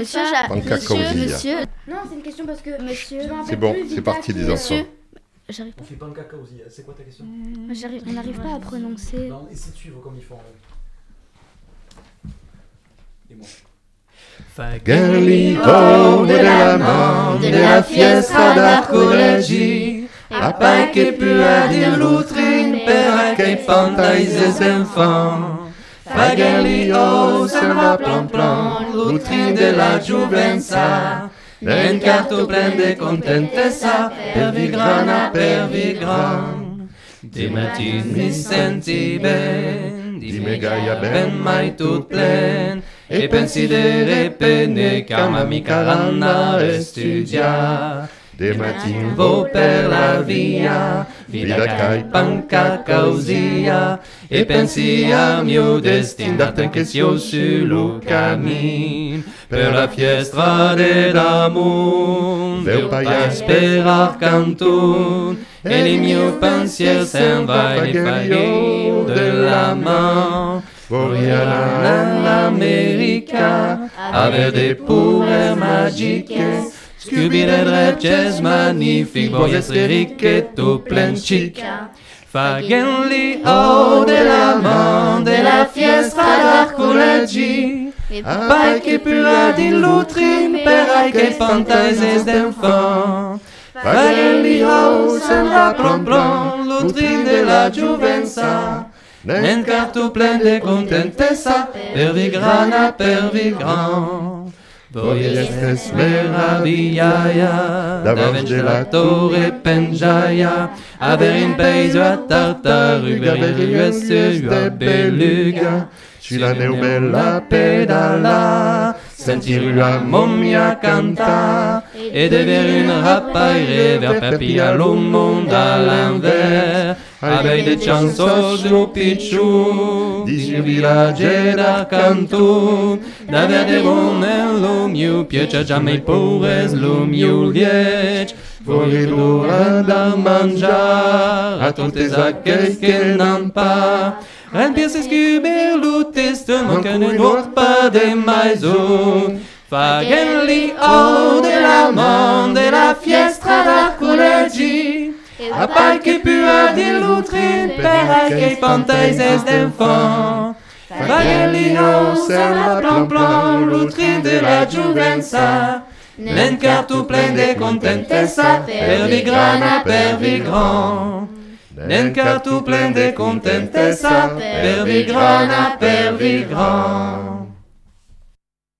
Monsieur, Panca Causilla. monsieur, Non, c'est une question parce que monsieur, je me rappelle C'est bon, plus c'est du parti tac, les enfants. j'arrive On fait Panca Causilla. C'est quoi ta question? on n'arrive pas à prononcer. Non, essaie de suivre comme ils font. Et moi. Fagalito de la mano, de la fiesta d'arcologie, a pai che più a di lutrin per che pantais enfants. Fagalio se va plan plan, lutrin de la Juvenza, un carto plein de contentezza, per vigran. Di mattin mi senti ben, di me gaia ben mai tut plen, e pensi de repene car mi caranna studia. De mattin vo per la via, vida cae panca causia, e pensi a mio destin d'arten che sio sul camin, per la fiesta dell'amor, veo paia sperar cantun, e les mio pensier s'en va e faglio de la main. Vogliamo l'America, aver des pure magiche, scubire drecces magnifique, voglio essere ricchetto plen chic. Fagenli o della man, della fiesta d'arcologie, pai che pura di lutrin, per ai che fantasies d'enfant. Fagenli o sembra plan plan, lutrin de la Juvenza, nen carto plein de contentezza, per vigran. Voi estes meravigliaia, davanti della torre pengiaia, aver in paese a Tartaruga, aver US a Beluga, ci la neu bella pedala, sentir la mommia canta, e dever un rappaire vers papilla lo monde à l'envers, avec des chansons du picciu, di villaggi d'Arcantun, d'aver des bons lo miu piace jamais pures lo miu liege, vorrei l'ora da mangiare a tutti aquelli che n'han pas, remplir ses cubes lo testament que ne doit pas de maison. Fagenli o della man, della fiesta d'arcologie, a pai che più a di lutrin, per ai che fantasies d'enfant. Fagenli o sembra plan plan, lutrin de la Juvenza, nen carto plein de contentezza, per vigran. Nen carto plein de contentezza, per vigran.